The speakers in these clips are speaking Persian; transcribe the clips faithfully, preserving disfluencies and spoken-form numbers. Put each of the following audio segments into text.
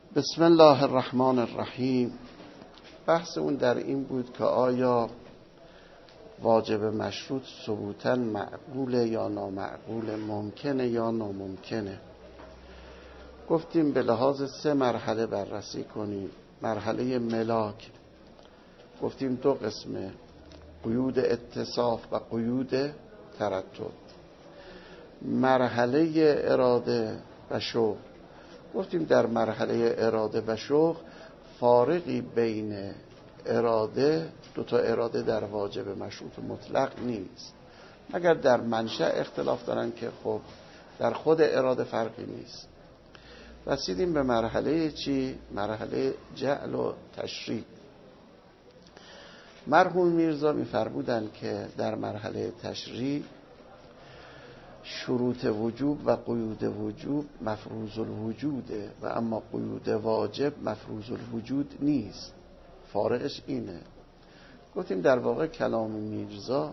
بسم الله الرحمن الرحیم. بحث اون در این بود که آیا واجب مشروط ثبوتاً معقوله یا نامعقوله، ممکنه یا ناممکنه. گفتیم به لحاظ سه مرحله بررسی کنیم. مرحله ملاک گفتیم دو قسمه، قیود اتصاف و قیود ترتب. مرحله اراده و شوق گفتیم در مرحله اراده و شوق فارقی بین اراده، دو تا اراده در واجب مشروط مطلق نیست، مگر در منشأ اختلاف دارن که خب در خود اراده فرقی نیست. رسیدیم به مرحله چی؟ مرحله جعل و تشریع. مرحوم میرزا می‌فرمودند که در مرحله تشریع شروط وجوب و قیود وجوب مفروض الوجوده و اما قیود واجب مفروض الوجود نیست. فارقش اینه. گفتیم در واقع کلام میرزا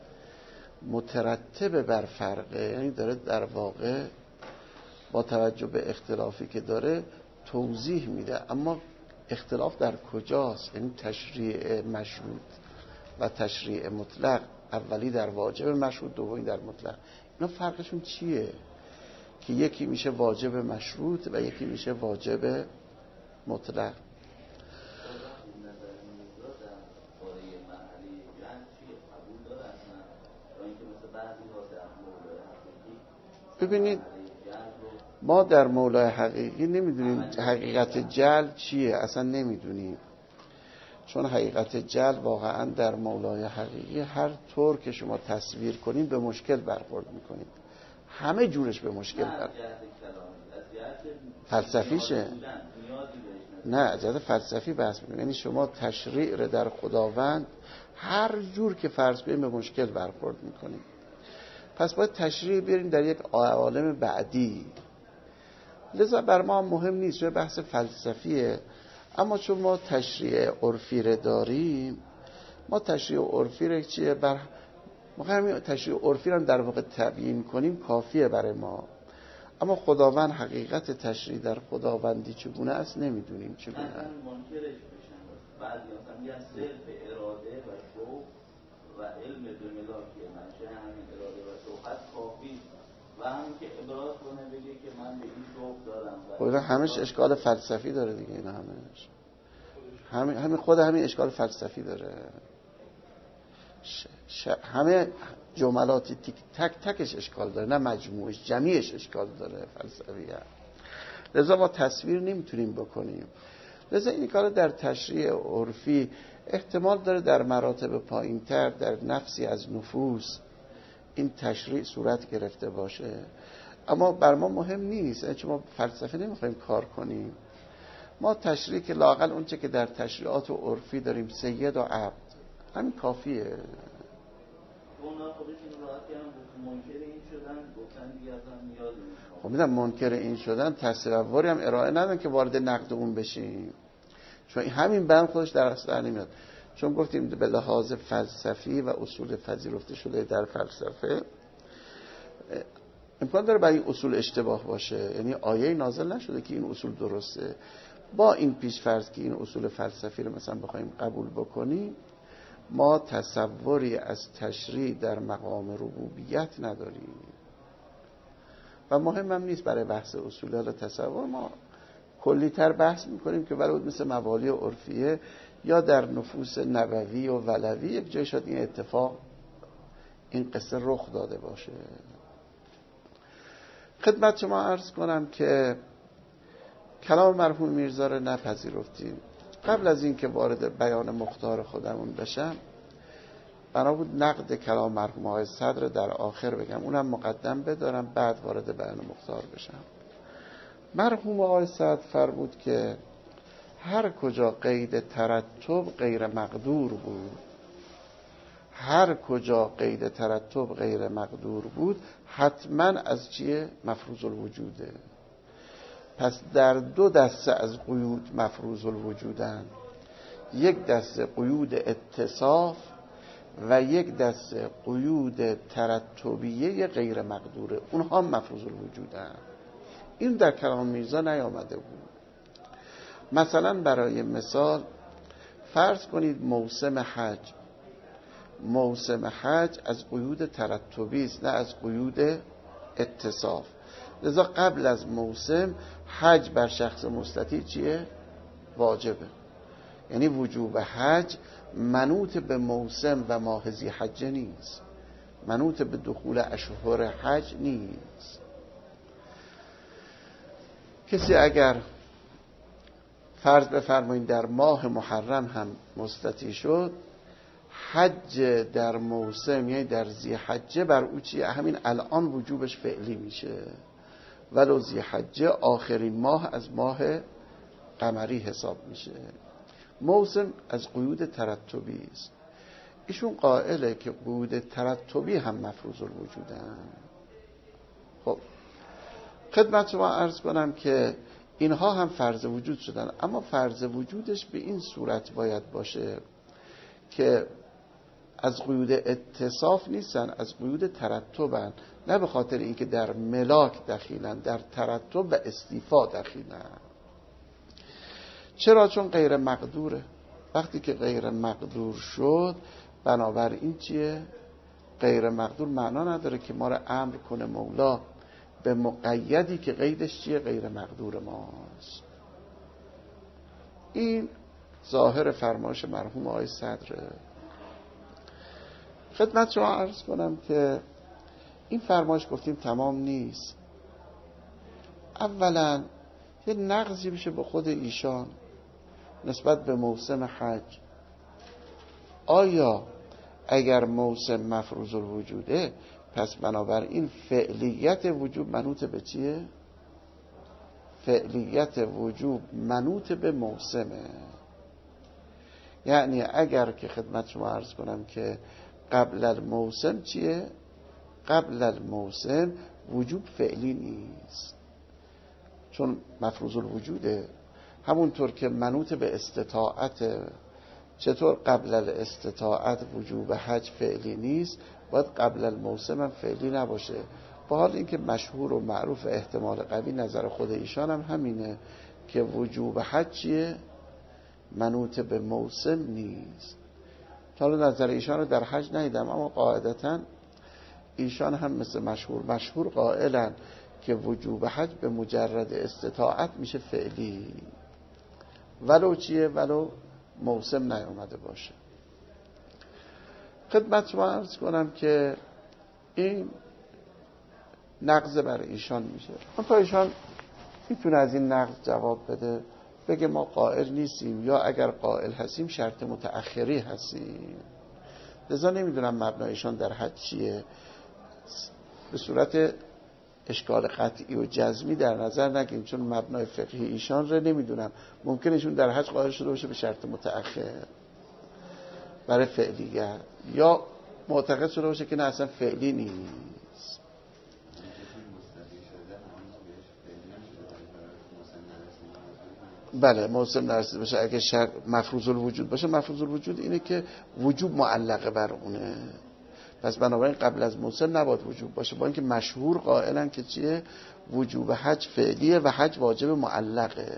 مترتب بر فرقه، یعنی داره در واقع با توجه به اختلافی که داره توضیح میده، اما اختلاف در کجاست؟ یعنی تشریع مشروط و تشریع مطلق، اولی در واجب مشروط، دومی در مطلق. اینا فرقشون چیه؟ که یکی میشه واجب مشروط و یکی میشه واجب مطلق. ببینید ما در مولای حقیقی نمیدونیم حقیقت جعل چیه، اصلا نمیدونیم، چون حقیقت جعل واقعا در مولای حقیقی هر طور که شما تصویر کنید به مشکل برخورد میکنید، همه جورش به مشکل برخورد. فلسفیشه؟ نه، از جهت فلسفی بحث میکنیم. یعنی شما تشریع رو در خداوند هر جور که فرض کنید به مشکل برخورد میکنید. پس باید تشریع بیاریم در یک عالم بعدی. لذا بر ما مهم نیست، چون بحث فلسفیه. اما چون ما تشریع عرفی رو داریم، ما تشریع عرفی رو چیه بر ما همین تشریع عرفی رو در واقع تبیین کنیم کافیه برای ما. اما خداوند حقیقت تشریع در خداوندی چگونه است نمیدونیم چگونه. اصلا منکرش بشن. بعضی مثلا میگن صرف اراده و شوق و علم دو ملاکیه، منشه همین اراده و شوق هست کافی و همین که ابراز کنه بگه که من به این شوق دارم. خب اینا همش اشکال فلسفی داره دیگه. اینا همش همین همین خود همین اشکال فلسفی داره. ش... ش... همه جملاتی تک تک تکش اشکال داره، نه مجموعش، جمعیش اشکال داره فلسفیه. لذا ما تصویر نمیتونیم بکنیم. لذا این کار در تشریع عرفی احتمال داره در مراتب پایینتر، در نفسی از نفوس این تشریع صورت گرفته باشه، اما بر ما مهم نیست. یعنی چون ما فلسفه نمیخوایم کار کنیم، ما تشریع که لااقل اون چه که در تشریعات و عرفی داریم سید و عبد، همین کافیه. اونا خودشون راحتی هم منکر این شدن، گفتن دیگه اصلا نیازی نیست. خب میدونم منکر این شدن، تصوری هم ارائه ندن که وارد نقد اون بشیم، چون همین بند خودش در اصل نمیاد. چون گفتیم به لحاظ فلسفی و اصول پذیرفته شده در فلسفه امکان داره برای اصول اشتباه باشه، یعنی آیه نازل نشده که این اصول درسته. با این پیش فرض که این اصول فلسفی رو مثلا بخوایم قبول بکنیم، ما تصوری از تشریع در مقام ربوبیت نداریم و مهم هم نیست برای بحث اصولی. حالا تصور ما کلی تر بحث میکنیم که برای مثل موالی عرفیه یا در نفوس نبوی و ولوی یک جای شاید این اتفاق، این قصه رخ داده باشه. خدمت شما عرض کنم که کلام مرحوم میرزا رو نپذیرفتیم. قبل از این که وارد بیان مختار خودمون بشم، بنا بود نقد کلام مرحوم آقای صدر در آخر بگم، اونم مقدم بدارم بعد وارد بیان مختار بشم. مرحوم آقای صدر فرمود که هر کجا قید ترتب غیر مقدور بود، هر کجا قید ترتب غیر مقدور بود حتما از چیه؟ مفروض الوجوده. پس در دو دسته از قیود مفروض الوجودن، یک دسته قیود اتصاف و یک دسته قیود ترتبیه غیر مقدوره، اونها مفروض الوجودن. این در کلام میرزا نیامده بود. مثلا برای مثال فرض کنید موسم حج، موسم حج از قیود ترتبی است، نه از قیود اتصاف. لذا قبل از موسم حج بر شخص مستطیع چیه؟ واجبه. یعنی وجوب حج منوط به موسم و ماه ذی‌حجه نیست، منوط به دخول اشهر حج نیست. کسی اگر فرض بفرمایید در ماه محرم هم مستطیع شد، حج در موسم یعنی در ذی‌حجه بر او چیه؟ همین الان وجوبش فعلی میشه، ولو ذی‌حجه آخرین ماه از ماه قمری حساب میشه. موسم از قیود ترتبی است. ایشون قائله که قیود ترتبی هم مفروض الوجودن. خب خدمت شما عرض کنم که اینها هم فرض وجود شدن، اما فرض وجودش به این صورت باید باشه که از قیود اتصاف نیستن، از قیود ترتبن، نه به خاطر اینکه در ملاک دخیلن، در ترتب و استیفا دخیلن. چرا؟ چون غیر مقدوره. وقتی که غیر مقدور شد، بنابراین چیه؟ غیر مقدور معنا نداره که ما را امر کنه مولا به مقیدی که قیدش چیه؟ غیر مقدور ماست. این ظاهر فرمایش مرحوم آقای صدره. خدمت شما عرض کنم که این فرمایش گفتیم تمام نیست. اولا یه نقضی بشه به خود ایشان نسبت به موسم حج. آیا اگر موسم مفروض الوجوده، پس بنابراین فعلیت وجوب منوط به چیه؟ فعلیت وجوب منوط به موسمه. یعنی اگر که خدمت شما عرض کنم که قبل الموسم چیه؟ قبل الموسم وجوب فعلی نیست، چون مفروض الوجوده. همونطور که منوط به استطاعت، چطور قبل الاستطاعت وجوب حج فعلی نیست، باید قبل الموسم هم فعلی نباشه. با حال اینکه مشهور و معروف احتمال قوی نظر خود ایشان هم همینه که وجوب حج چیه؟ منوط به موسم نیست. حالا نظر ایشان رو در حج ندیدم، اما قاعدتاً ایشان هم مثل مشهور مشهور قائلن که وجوب حج به مجرد استطاعت میشه فعلی، ولو چیه؟ ولو موسم نیامده باشه. خدمت شما عرض کنم که این نقض بر ایشان میشه. اما ایشان میتونه از این نقض جواب بده، بگه ما قائل نیستیم، یا اگر قائل هستیم شرط متأخری هستیم. لذا نمیدونم مبنایشان در حج چیه. به صورت اشکال قطعی و جزمی در نظر نگیریم، چون مبنای فقهی ایشان رو نمیدونم. ممکنه ایشون در حج قائل شده باشه به شرط متأخر برای فعلیت، یا معتقد شده باشه که نه اصلا فعلی نیست. بله موسم نرسید باشه. اگه شرط مفروض الوجود باشه، مفروض الوجود اینه که وجوب معلقه بر اونه، پس بنابراین قبل از موسم نباید وجوب باشه. با اینکه مشهور قائلن که چیه؟ وجوب حج فعلیه و حج واجب معلقه.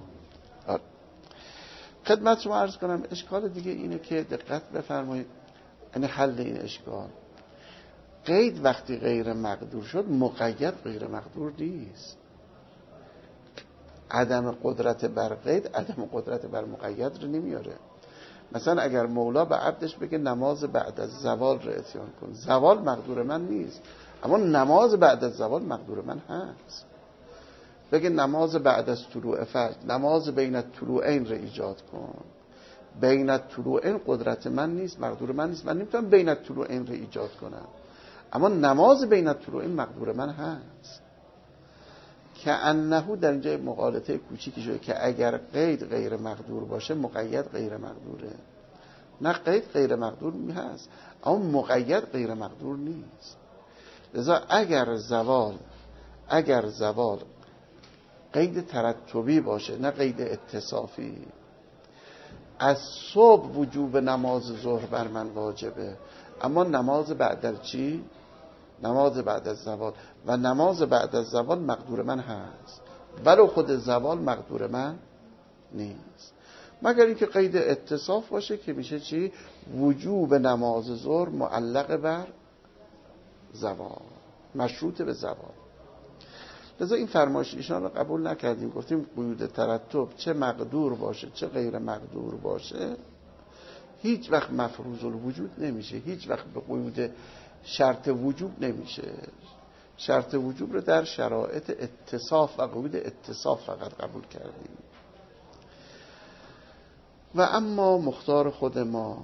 خدمت شما عرض کنم اشکال دیگه اینه که دقت بفرمایید، یعنی حل این اشکال، قید وقتی غیر مقدور شد مقید غیر مقدور نیست. عدم قدرت بر قید عدم قدرت بر مقید رو نمیاره. مثلا اگر مولا به عبدش بگه نماز بعد از زوال رو اتیان کن، زوال مقدور من نیست، اما نماز بعد از زوال مقدور من هست. بگه نماز بعد از طلوع فجر، نماز بین الطلوعین رو ایجاد کن، بین الطلوعین قدرت من نیست، مقدور من نیست، من نمیتونم بین الطلوعین رو ایجاد کنم، اما نماز بین الطلوعین مقدور من هست. که انهو در اینجا مغالطه کوچیکی شده که اگر قید غیر مقدور باشه مقید غیر مقدوره. نه، قید غیر مقدور می هست، اما مقید غیر مقدور نیست. لذا اگر زوال اگر زوال قید ترتبی باشه نه قید اتصافی، از صبح وجوب نماز ظهر بر من واجبه، اما نماز بعد از چی؟ نماز بعد از زوال، و نماز بعد از زوال مقدور من هست، ولو خود زوال مقدور من نیست، مگر اینکه قید اتصاف باشه که میشه چی؟ وجوب نماز ظهر معلق بر زوال، مشروط به زوال. لذا این فرمایش ایشان رو قبول نکردیم، گفتیم قیود ترتب چه مقدور باشه چه غیر مقدور باشه هیچ وقت مفروض الوجود نمیشه، هیچ وقت به قیود شرط وجوب نمیشه. شرط وجوب رو در شرایط اتصاف و قیود اتصاف فقط قبول کردیم. و اما مختار خود ما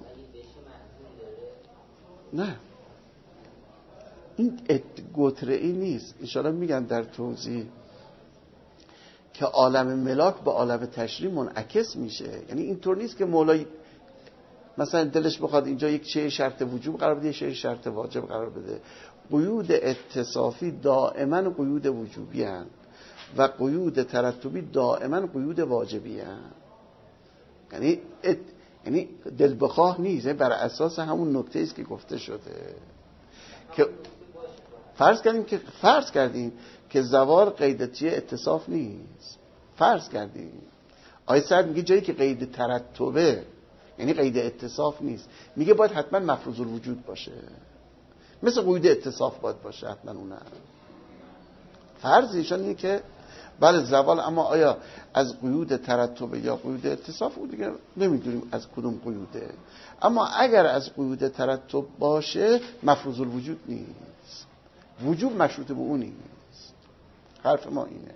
نه، این گتره‌ای نیست. انشاءالله میگن در توضیح که عالم ملاک با عالم تشریع منعکس میشه. یعنی اینطور نیست که مولای مثلا دلش بخواد اینجا یک چه شرط وجوب قرار بده، یک شرط واجب قرار بده. قیود اتصافی دائما قیود وجوبی هستند و قیود ترتبی دائما قیود واجبی هستند. یعنی ات... یعنی دل بخواه نیست، بر اساس همون نکته است که گفته شده که فرض کردیم که فرض کردیم که زوال قید چیه؟ اتصاف نیست. فرض کردیم آیه سعد میگه جایی که قید ترتبه یعنی قید اتصاف نیست، میگه باید حتما مفروض الوجود باشه، مثل قید اتصاف باید باشه حتما. اونم فرض ایشان اینه که بله زوال، اما آیا از قیود ترتبه یا قیود اتصاف او دیگه نمیدونیم از کدوم قیوده. اما اگر از قیود ترتب باشه مفروض الوجود نیست، وجوب مشروط به اون نیست. حرف ما اینه.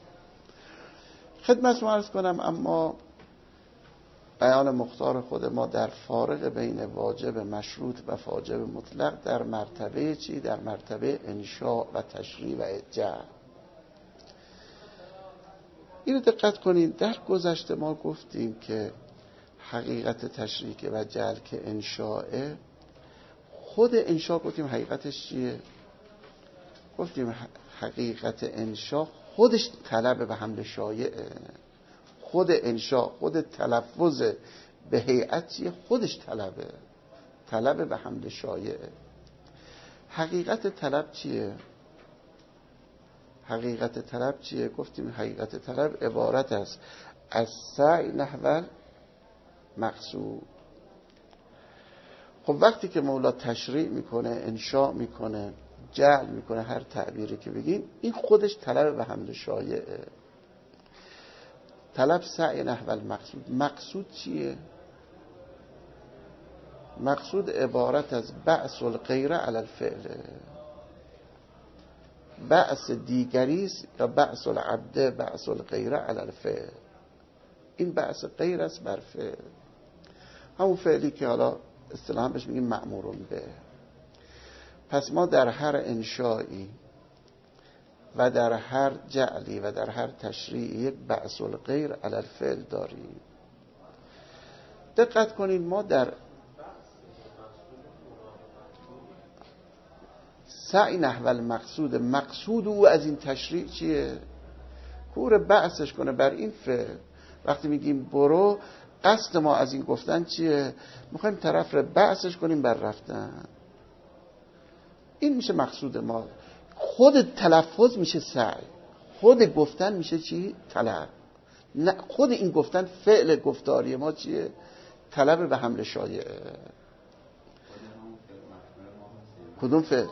خدمت ما عرض کنم اما بیان مختار خود ما در فارق بین واجب مشروط و واجب مطلق در مرتبه چی؟ در مرتبه انشاء و تشریع و جعل. اینو دقت کنید. در گذشته ما گفتیم که حقیقت تشریع و جعل که انشاء، خود انشاء گفتیم حقیقتش چیه؟ گفتیم حقیقت انشاء خودش طلب به حمل شایعه. خود انشاء، خود تلفظ به هیئت چیه؟ خودش طلبه، طلب به حمل شایعه. حقیقت طلب چیه؟ حقیقت طلب چیه؟ گفتیم حقیقت طلب عبارت است از سعی نحو مقصود. خب وقتی که مولا تشریع میکنه، انشاء میکنه، جعل میکنه، هر تعبیری که بگیم، این خودش طلب به حمل شایعه. طلب سعی نحو المقصود. مقصود چیه؟ مقصود عبارت از بعث الغیر علی الفعل، بعث دیگری است یا بعث العبد بعث الغیر علی الفعل. این بعث غیر است بر فعل، همون فعلی که حالا اصطلاحاً بهش میگیم مأمورون به. پس ما در هر انشایی و در هر جعلی و در هر تشریعی یک بعث الغیر علی الفعل داریم. دقت کنید ما در سعی نحو المقصود، مقصود او از این تشریع چیه؟ کور بعثش کنه بر این فعل. وقتی میگیم برو، قصد ما از این گفتن چیه؟ میخوایم طرف رو بعثش کنیم بر رفتن. این میشه مقصود ما. خود تلفظ میشه سعی، خود گفتن میشه چی؟ طلب. نه خود این گفتن فعل گفتاری ما چیه؟ طلب به حمل شایعه. کدوم فعل؟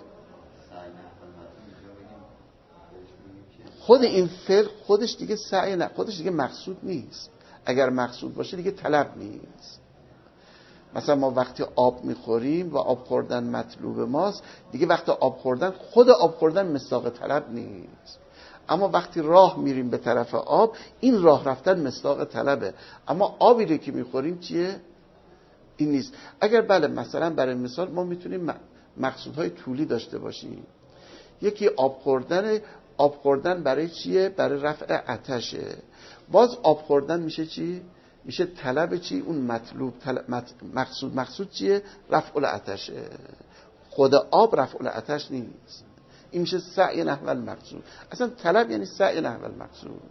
خود این فعل خودش دیگه سعی نه، خودش دیگه مقصود نیست. اگر مقصود باشه دیگه طلب نیست. مثلا ما وقتی آب میخوریم و آب خوردن مطلوب ماست، دیگه وقتی آب خوردن، خود آب خوردن مصداق طلب نیست. اما وقتی راه میریم به طرف آب، این راه رفتن مصداق طلبه. اما آبی رو که میخوریم چیه؟ این نیست. اگر بله مثلا برای مثال ما میتونیم مقصودهای طولی داشته باشیم. یکی آب خوردن، آب خوردن برای چیه؟ برای رفع عطشه. باز آب خوردن میشه چی؟ میشه طلب چی؟ اون مطلوب طلب مقصود. مقصود چیه؟ رفع العطشه. خود آب رفع العطش نیست. این میشه سعی نحو المقصود. اصلا طلب یعنی سعی نحو المقصود.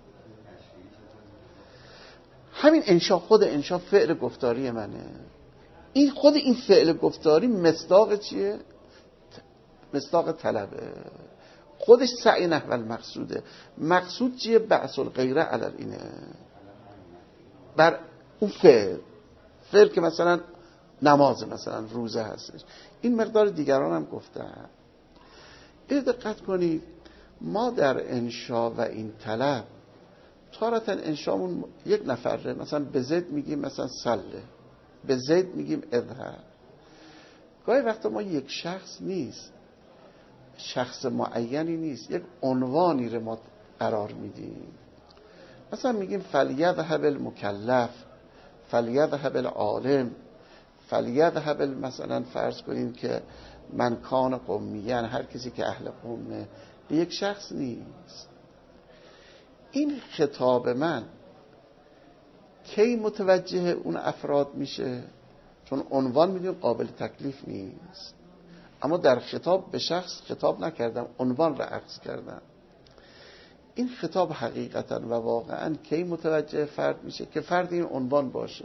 همین انشاء، خود انشاء فعل گفتاری منه. این خود این فعل گفتاری مصداق چیه؟ مصداق طلبه. خودش سعی نحو المقصوده. مقصود چیه؟ بعث الغیره علی اینه. بر اون فعل فعل که مثلا نماز، مثلا روزه هستش. این مقدار دیگران هم گفتن. این دقت کنید، ما در انشا و این طلب تارتا انشامون یک نفره، مثلا به زید میگیم مثلا سله، به زید میگیم اذهب. گاهی وقتا ما یک شخص نیست، شخص معینی نیست، یک عنوانی رو ما قرار میدیم. مثلا میگیم فلیذهب المکلف، فلیذهب العالم، فلیذهب مثلا فرض کنیم که من کان قومیان، هر کسی که اهل قومه. به یک شخص نیست. این خطاب من کی متوجه اون افراد میشه؟ چون عنوان میدیم قابل تکلیف نیست، اما در خطاب به شخص خطاب نکردم، عنوان را عکس کردم. این خطاب حقیقتا و واقعا کی متوجه فرد میشه؟ که فرد این عنوان باشه.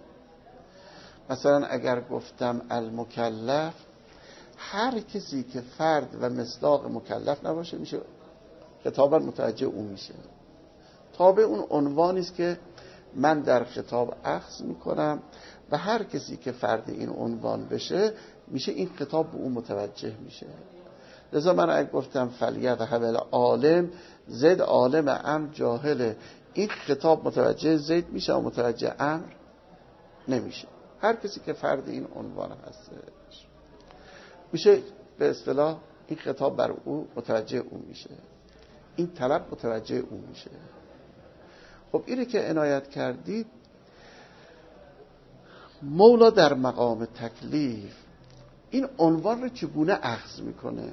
مثلا اگر گفتم المکلف، هر کسی که فرد و مصداق مکلف نباشه میشه خطابا متوجه اون میشه. تابع اون عنوانی است که من در خطاب اخذ میکنم و هر کسی که فرد این عنوان بشه میشه این خطاب به اون متوجه میشه. لذا من اگه گفتم فلیذهب العالم، زید عالم امر جاهله، این خطاب متوجه زید میشه و متوجه امر نمیشه. هر کسی که فرد این عنوان هستش میشه به اصطلاح این خطاب بر او متوجه اون میشه، این طلب متوجه اون میشه. خب اینه که عنایت کردید مولا در مقام تکلیف این عنوان رو چگونه اخذ میکنه؟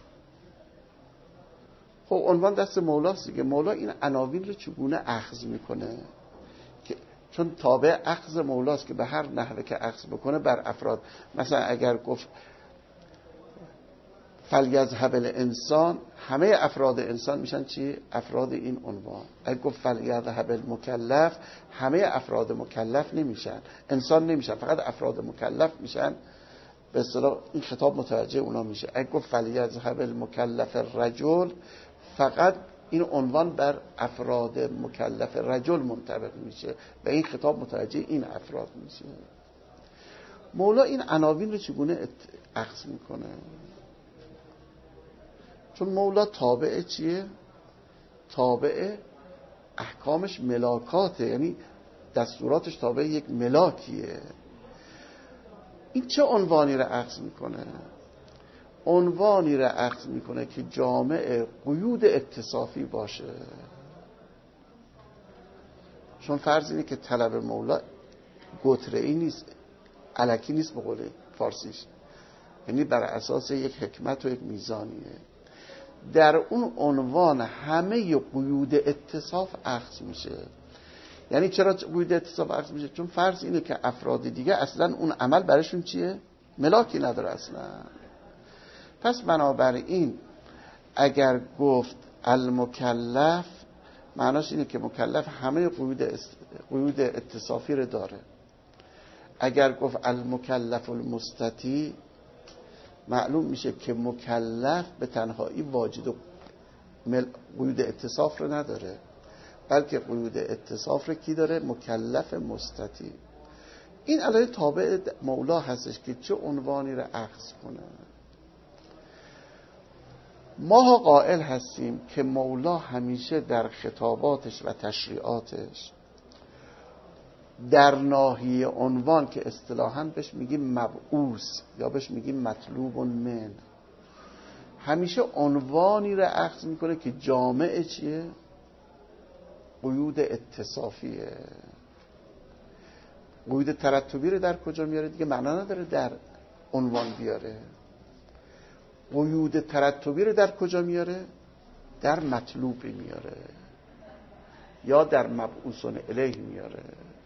خب عنوان دست مولاست دیگه. مولا این عناوین رو چگونه اخذ میکنه؟ که چون تابع اخذ مولاست که به هر نحوه که اخذ بکنه بر افراد. مثلا اگر گفت فلیذهب الانسان، همه افراد انسان میشن چی؟ افراد این عنوان. اگر گفت فلیذهب المکلف، همه افراد مکلف نمیشن، انسان نمیشن، فقط افراد مکلف میشن. به اصطلاح این خطاب متوجه اونا میشه. اگر گفت فلیذهب المکلف الرجل، فقط این عنوان بر افراد مکلف رجل منطبق میشه و این خطاب متوجه این افراد میشه. مولا این عناوین رو چگونه اخذ میکنه؟ چون مولا تابع چیه؟ تابع احکامش ملاکاته، یعنی دستوراتش تابع یک ملاکیه. این چه عنوانی را اخذ میکنه؟ عنوانی را اخذ میکنه که جامع قیود اتصافی باشه. چون فرض اینه که طلب مولا گتره‌ای نیست، الکی نیست به قول فارسیش، یعنی بر اساس یک حکمت و یک میزانیه. در اون عنوان همه قیود اتصاف اخذ میشه. یعنی چرا قیود اتصاف اخذ میشه؟ چون فرض اینه که افراد دیگه اصلا اون عمل براشون چیه؟ ملاکی نداره اصلا. پس بنابراین اگر گفت المکلف، معناش اینه که مکلف همه قیود است... قیود اتصافی رو داره. اگر گفت المکلف المستطیع، معلوم میشه که مکلف به تنهایی واجد مل... قیود اتصاف رو نداره، بلکه قیود اتصاف رو کی داره؟ مکلف مستطیع. این علیه تابع مولا هستش که چه عنوانی رو اخذ کنه. ما قائل هستیم که مولا همیشه در خطاباتش و تشریعاتش در ناحیه عنوان که اصطلاحاً بهش میگیم مبعوث یا بهش میگیم مطلوب من، همیشه عنوانی رو اخذ میکنه که جامع چیه؟ قیود اتصافیه. قیود ترتبی رو در کجا میاره؟ دیگه معنا نداره در عنوان بیاره. قیود ترتبی رو در کجا میاره؟ در مطلوبی میاره یا در مبعوثون الیه میاره.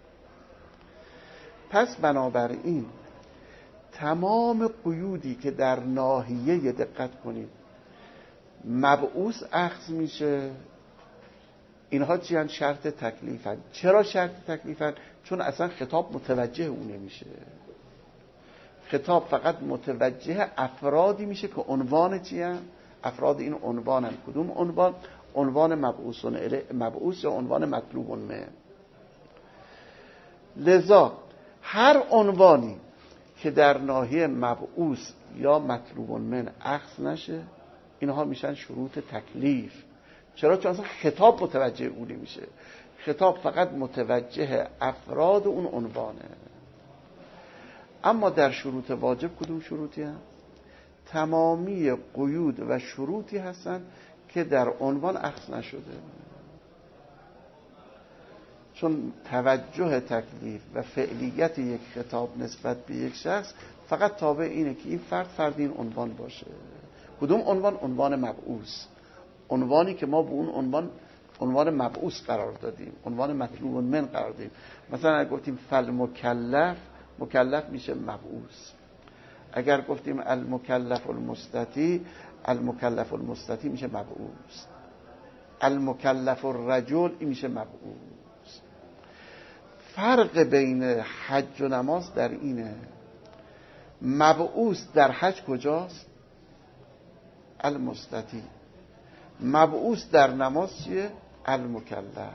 پس بنابراین تمام قیودی که در ناحیه، دقت کنید، مبعوث اخذ میشه، اینها چی هن؟ شرط تکلیفن. چرا شرط تکلیفن؟ چون اصلا خطاب متوجه اون نمیشه. خطاب فقط متوجه افرادی میشه که عنوان چی هن؟ افراد این عنوان هن. کدوم عنوان؟ عنوان مبعوث مبعوث یا عنوان مطلوب من. لذا هر عنوانی که در ناحیه مبعوث یا مطلوب من اخذ نشه، اینها میشن شروط تکلیف. چرا؟ چون اصلا خطاب متوجه اون نمیشه. خطاب فقط متوجه افراد اون عنوانه. اما در شروط واجب کدوم شروطی هم؟ تمامی قیود و شروطی هستن که در عنوان اخذ نشده، چون توجه تکلیف و فعلیت یک خطاب نسبت به یک شخص فقط تابع اینه که این فرد فرد این عنوان باشه. کدوم عنوان؟ عنوان مبعوث، عنوانی که ما به اون عنوان عنوان مبعوث قرار دادیم، عنوان مطلوب من قرار دادیم. مثلا اگر گفتیم فالمکلف، مکلف میشه مبعوث. اگر گفتیم المکلف المستطیع، المکلف المستطیع میشه مبعوث. المکلف الرجل این میشه مبعوث. فرق بین حج و نماز در اینه، مبعوث در حج کجاست؟ المستطیع. مبعوث در نماز چیه؟ المکلف.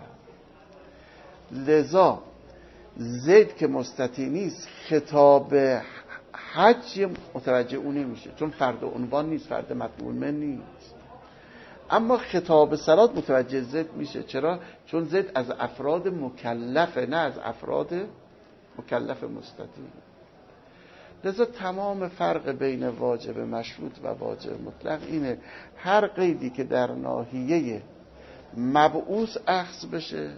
لذا زید که مستطیع نیست، خطاب حج متوجه اون نمیشه، چون فرد عنوان نیست، فرد مطلوب من نیست. اما خطاب صلات متوجه زید میشه. چرا؟ چون زید از افراد مکلفه، نه از افراد مکلف مستطیع. لذا تمام فرق بین واجب مشروط و واجب مطلق اینه، هر قیدی که در ناحیه مبعوث اخذ بشه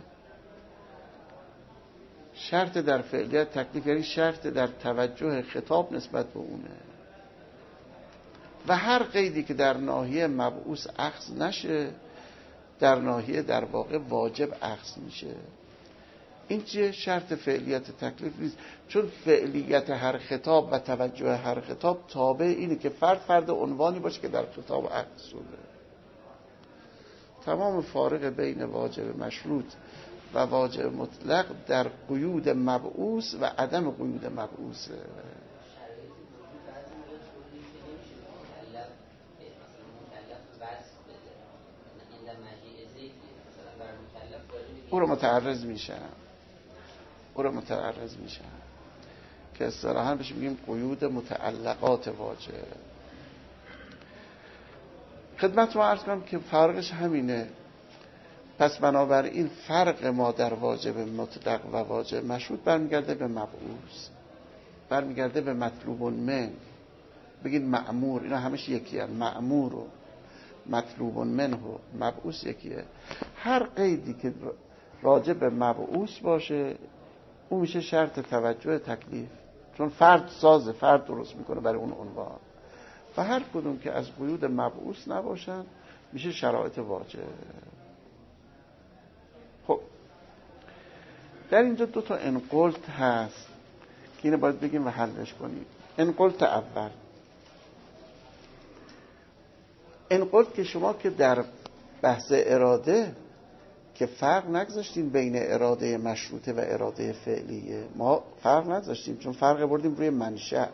شرط در فعلیت تکلیف، یعنی شرط در توجه خطاب نسبت به اونه، و هر قیدی که در ناحیه مبعوث اخذ نشه در ناحیه در واقع واجب اخذ میشه. این چیه؟ شرط فعلیت تکلیف نیست، چون فعلیت هر خطاب و توجه هر خطاب تابع اینه که فرد فرد عنوانی باشه که در خطاب اخذ شده. تمام فارق بین واجب مشروط و واجب مطلق در قیود مبعوث و عدم قیود مبعوثه. او رو متعرض میشن او رو متعرض میشن که اصطلاحاً بهش میگیم قیود متعلقات واجب. خدمت ما عرض کنم که فرقش همینه. پس بنابراین فرق ما در واجب مطلق و واجب مشروط برمیگرده به مبعوث، برمیگرده به مطلوب من. بگید مأمور، اینا همش یکی هست، مأمور و مطلوب منه و مبعوث یکیه. هر قیدی که راجع به مبعوث باشه اون میشه شرط توجه تکلیف، چون فرد سازه، فرد درست میکنه برای اون عنوان. و هر کدوم که از قیود مبعوث نباشن میشه شرایط واجب. خب در اینجا دو تا انقلت هست که اینو باید بگیم و حلش کنیم. انقلت اول، انقلت که شما که در بحث اراده که فرق نگذاشتیم بین اراده مشروطه و اراده فعلیه، ما فرق نگذاشتیم چون فرق بردیم روی منشأ.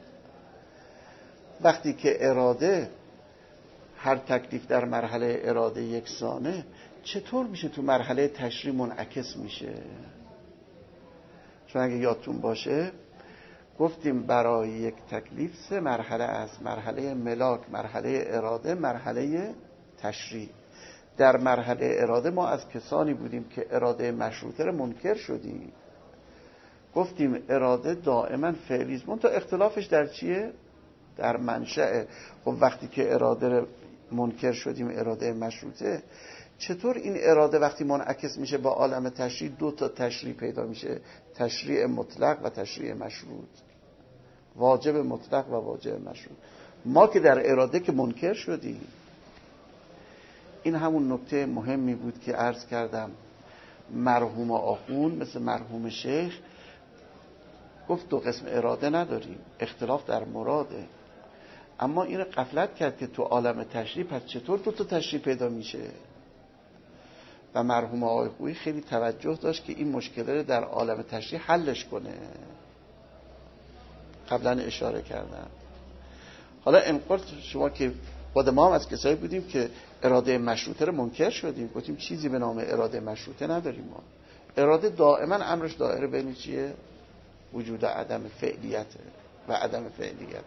وقتی که اراده هر تکلیف در مرحله اراده یکسانه، چطور میشه تو مرحله تشریع منعکس میشه؟ چون اگه یادتون باشه گفتیم برای یک تکلیف سه مرحله است، مرحله ملاک، مرحله اراده، مرحله تشریع. در مرحله اراده ما از کسانی بودیم که اراده مشروطه رو منکر شدیم. گفتیم اراده دائما فعلی است، منتها اختلافش در چیه؟ در منشأ. خب وقتی که اراده رو منکر شدیم، اراده مشروطه، چطور این اراده وقتی منعکس میشه با عالم تشریع دو تا تشریع پیدا میشه؟ تشریع مطلق و تشریع مشروط، واجب مطلق و واجب مشروط. ما که در اراده که منکر شدیم. این همون نکته مهمی بود که عرض کردم. مرحوم آخوند مثل مرحوم شیخ گفت دو قسم اراده نداریم، اختلاف در مراده. اما این غفلت کرد که تو عالم تشریع پس چطور دو تا تشریع پیدا میشه؟ و مرحوم آقای خویی خیلی توجه داشت که این مشکل رو در عالم تشریع حلش کنه. قبلا اشاره کردم. حالا انقلت شما که خود ما هم از کسایی بودیم که اراده مشروطه رو منکر شدیم، گفتیم چیزی به نام اراده مشروطه نداریم ما. اراده دائما امرش دائره بین چیه؟ وجود عدم فعلیته و عدم فعلیته.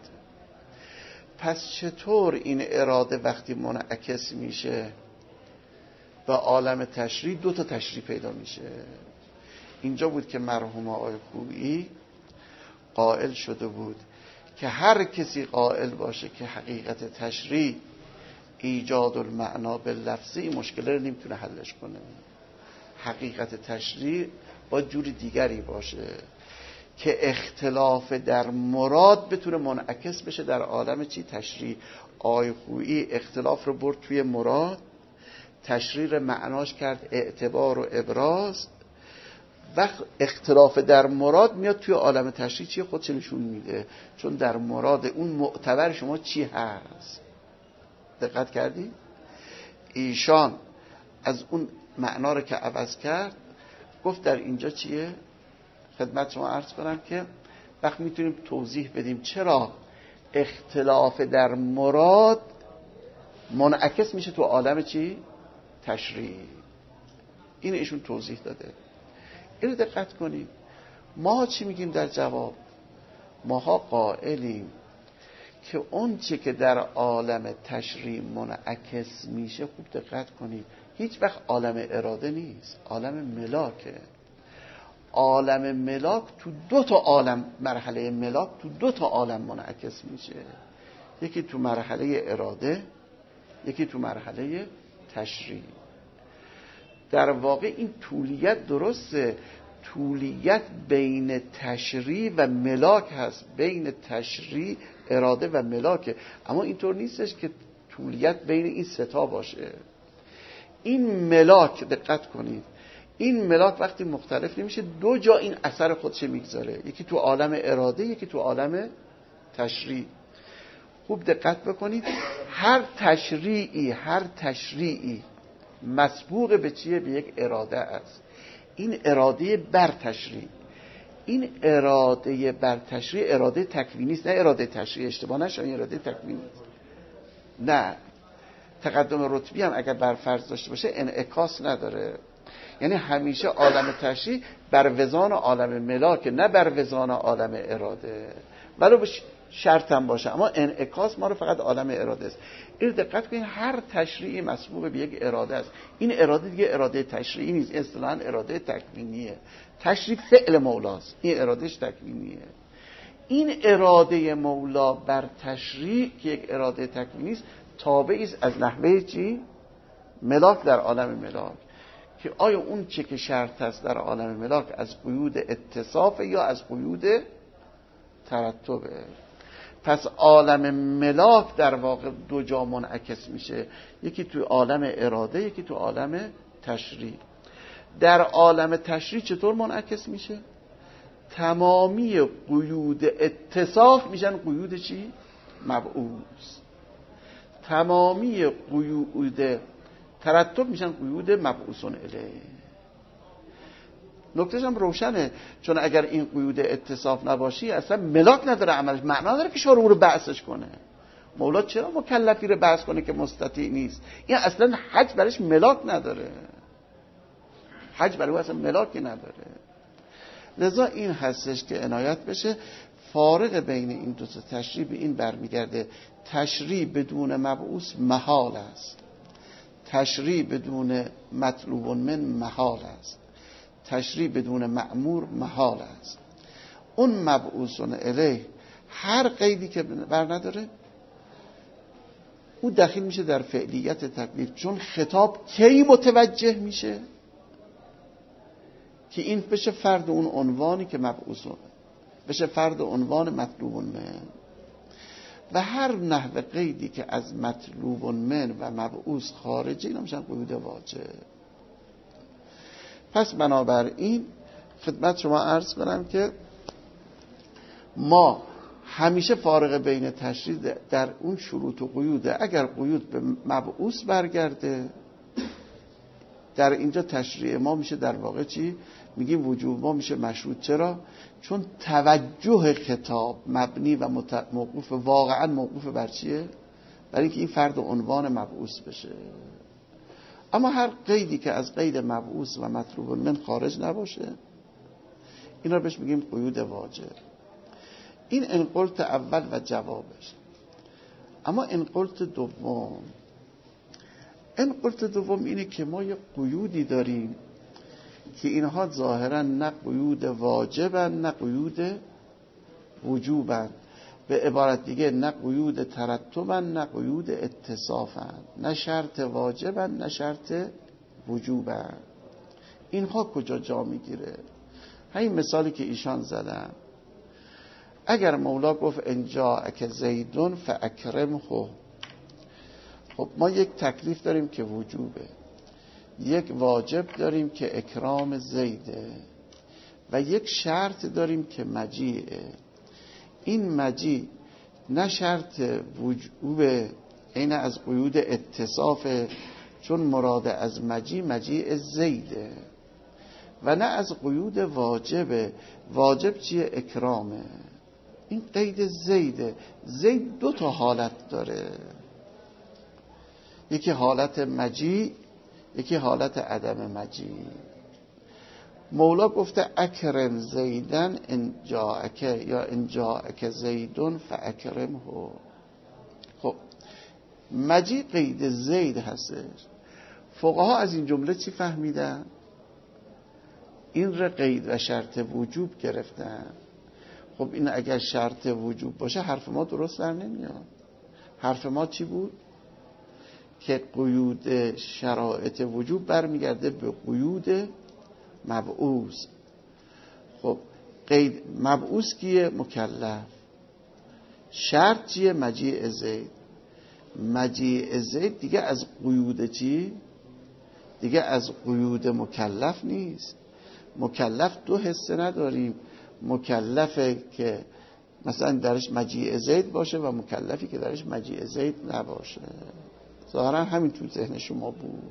پس چطور این اراده وقتی منعکس میشه به عالم تشریع دو تا تشریع پیدا میشه؟ اینجا بود که مرحوم آقای خویی قائل شده بود که هر کسی قائل باشه که حقیقت تشریع ایجاد المعنا باللفظی مشکل رو نمیتونه حلش کنه. حقیقت تشریع با جور دیگری باشه که اختلاف در مراد بتونه منعکس بشه در عالم چی؟ تشریع. آقای خویی اختلاف رو برد توی مراد، تشریع معناش کرد اعتبار و ابراز. وقت اختلاف در مراد میاد توی عالم تشریع چی خودش نشون میده، چون در مراد اون معتبر شما چی هست. دقت کردی؟ ایشان از اون معنا رو که عوض کرد گفت در اینجا چیه؟ خدمت شما عرض کنم که وقت میتونیم توضیح بدیم چرا اختلاف در مراد منعکس میشه تو عالم چی؟ تشریع. این ایشون توضیح داده. اینو دقت کنید. ما چی میگیم در جواب؟ ماها قائلیم که اون چی که در عالم تشریع منعکس میشه، خوب دقت کنید، هیچ وقت عالم اراده نیست، عالم ملاکه. عالم ملاک تو دو تا عالم، مرحله ملاک تو دو تا عالم منعکس میشه، یکی تو مرحله اراده، یکی تو مرحله تشریع. در واقع این طولیت درسته، طولیت بین تشریع و ملاک هست، بین تشریع، اراده و ملاکه، اما اینطور نیستش که طولیت بین این ستا باشه. این ملاک، دقت کنید، این ملاک وقتی مختلف نمیشه دو جا این اثر خودش میگذاره، یکی تو عالم اراده، یکی تو عالم تشریع. خوب دقت بکنید، هر تشریعی هر تشریعی مسبوق به چیه؟ به یک اراده است. این اراده بر تشریع، این اراده بر تشریع اراده تکوینی است، نه اراده تشریع. اشتباه نشه، اراده تکوینی است. نه، تقدم رتبی هم اگر بر فرض داشته باشه انعکاس نداره. یعنی همیشه عالم تشریع بر وزان عالم ملاک، نه بر وزان عالم اراده، ولو به شرط هم باشه، اما انعکاس ما رو فقط عالم اراده است. این دقت کنید، هر تشریعی مسبوق به یک اراده است. این اراده دیگه اراده تشریعی نیست، اصطلاحاً اراده تکوینیه. تشریع فعل مولاست، این ارادهش تکوینیه. این اراده مولا بر تشریع که یک اراده تکوینی است، تابعی است از نحوه چی؟ ملاک در عالم ملاک. که آیا اون چه که شرط است در عالم ملاک از قیود اتصاف یا از قیود ترتبه؟ پس عالم ملاک در واقع دو جا منعکس میشه، یکی تو عالم اراده، یکی تو عالم تشریع. در عالم تشریع چطور منعکس میشه؟ تمامی قیود اتصاف میشن قیود چی؟ مبعوث. تمامی قیود ترتب میشن قیود مبعوثون الیه. نکتهش هم روشنه، چون اگر این قیود اتصاف نباشی اصلا ملاک نداره، عملش معنا داره که شروع رو بحثش کنه. مولا چرا مکلفی رو بحث کنه که مستطیع نیست؟ این اصلا حج برش ملاک نداره، حج برای او اصلا ملاکی نداره. لذا این هستش که عنایت بشه. فارق بین این دو تا تشریع به این برمیگرده، تشریع بدون مبعوث محال است، تشریع بدون مطلوب من محال است، تشریع بدون مأمور محال است. اون مبعوثون الیه هر قیدی که بر نداره او دخیل میشه در فعلیت تکلیف، چون خطاب کی متوجه میشه که این بشه فرد اون عنوانی که مبعوثون، بشه فرد عنوان مطلوب من. و هر نحو قیدی که از مطلوب من و مبعوث خارجی نمیشن قیود واجب. پس بنابراین خدمت شما عرض کنم که ما همیشه فارق بین تشریع در اون شروط و قیوده. اگر قیود به مبعوث برگرده، در اینجا تشریع ما میشه در واقع چی؟ میگیم وجوب ما میشه مشروط. چرا؟ چون توجه خطاب مبنی و موقوف، واقعا موقوف بر چیه؟ برای اینکه این فرد عنوان مبعوث بشه. اما هر قیدی که از قید مبعوث و مطلوب من خارج نباشه اینا بهش میگیم قیود واجب. این انقلت اول و جوابش. اما انقلت دوم، انقلت دوم اینه که ما یه قیودی داریم که اینها ظاهرا نه قیود واجبن نه قیود وجوبن، به عبارت دیگه نه قیود ترتبن نه قیود اتصافن، نه شرط واجبن نه شرط وجوبن. اینها کجا جا میگیره؟ همین مثالی که ایشان زدن، اگر مولا گفت ان جاءک زیدون فاکرمه، خب ما یک تکلیف داریم که وجوبه، یک واجب داریم که اکرام زیده و یک شرط داریم که مجیعه. این مجیع نه شرط وجوبه، این از قیود اتصافه، چون مراد از مجیع مجیع زیده، و نه از قیود واجبه. واجب چیه؟ اکرامه. این قید زیده. زید دو تا حالت داره، یکی حالت مجیع، یکی حالت عدم مجیع. مولا گفته اکرم زیدن ان جاءک، یا ان جاءک زیدون فاکرمه. خب مجیع قید زید هستش. فقها از این جمله چی فهمیدن؟ این را قید و شرط وجوب گرفتن. خب این اگر شرط وجوب باشه حرف ما درست در نمیاد. حرف ما چی بود؟ که قیود شرایط وجوب برمیگرده به قیود مبعوث. خب قید مبعوث کیه؟ مکلف. شرط چیه؟ مجیع زید. مجیع زید دیگه از قیود چی؟ دیگه از قیود مکلف نیست. مکلف دو حصه نداریم، مکلفه که مثلا درش مجیع زید باشه و مکلفی که درش مجیع زید نباشه. ظاهرا همین تو ذهن شما بود.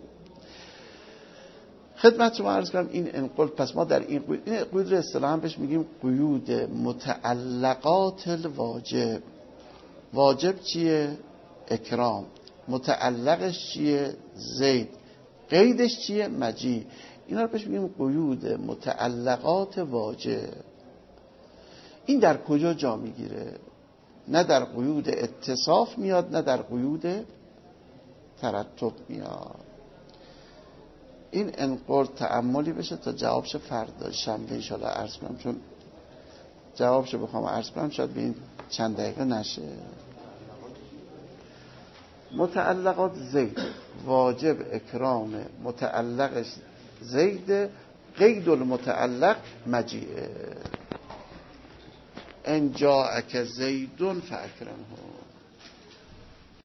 خدمت شما عرض کنم این انقل، پس ما در این قیود، این قیود رو اصطلاحاً بهش میگیم قیود متعلقات الواجب. واجب چیه؟ اکرام. متعلقش چیه؟ زید. قیدش چیه؟ مجیع. اینا رو بهش میگیم قیود متعلقات واجب. این در کجا جا میگیره؟ نه در قیود اتصاف میاد، نه در قیود ترتب میاد. این انقل تأملی بشه تا جوابش فردا شنبه انشاءالله عرض کنم، چون جوابش بخوام عرض کنم شاید به این چند دقیقه نشه. متعلقات زید، واجب اکرام، متعلقش زید، قید المتعلق مجیعه. ان جاءک زیدون فاکرمه.